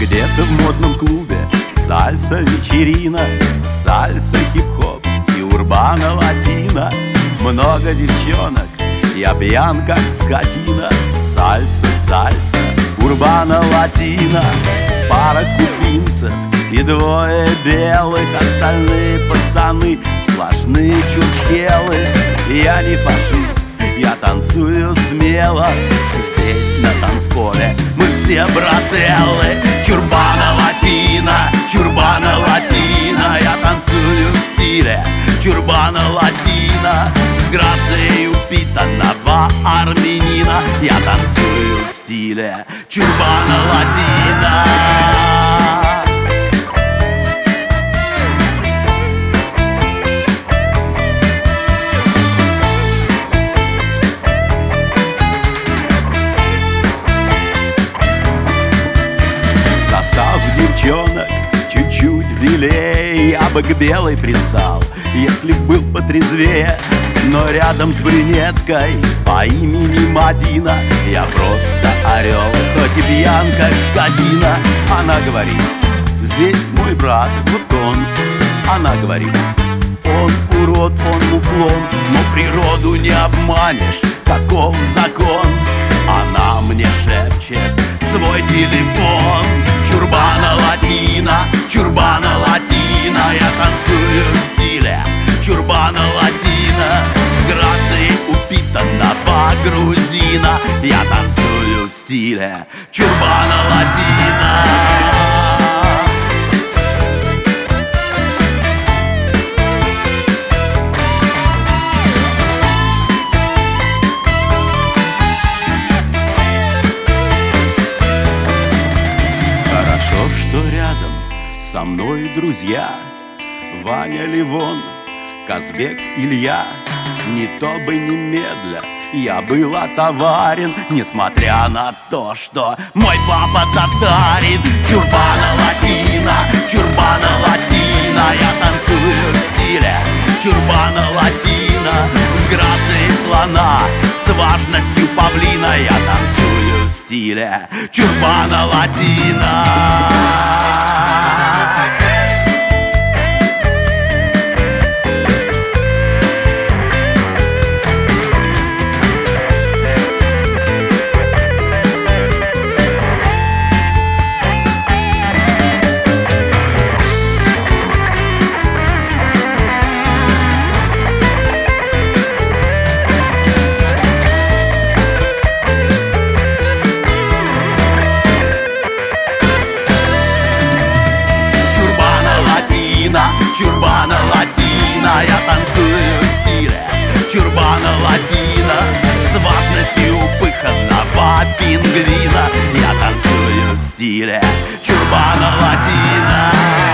Где-то в модном клубе сальса вечерина, сальса, хип-хоп и урбана латина. Много девчонок, я пьян как скотина. Сальса, сальса, урбана латина. Пара кубинцев и двое белых, остальные пацаны сплошные чурчхелы. Я не фашист, я танцую смело. Здесь на танцполе мы все брателлы. Чурбана латина, чурбана латина. Я танцую в стиле чурбана латина. С грацией упитанного армянина. Я танцую в стиле чурбана латина. Девчонок чуть-чуть белее, я бы к белой пристал, если б был потрезвее. Но рядом с брюнеткой по имени Мадина я просто орел, хоть и пьян как скотина. Она говорит: здесь мой брат, вот он. Она говорит: он урод, он муфлон. Но природу не обманешь, таков закон. Она мне шепчет свой телефон. Чурбана латина, чурбана латина. Я танцую в стиле чурбана латина. С грацией упитанного грузина. Я танцую в стиле чурбана латина. Со мной друзья Ваня, Левон, Казбек, Илья. Не то бы немедля я был отоварен, несмотря на то, что мой папа татарин. Чурбана латина, чурбана латина. Я танцую в стиле чурбана латина. С грацией слона, с важностью павлина. Я танцую в стиле чурбана латина. Чурбана латина. Я танцую в стиле чурбана латина. С важностью пыханного пингвина. Я танцую в стиле чурбана латина.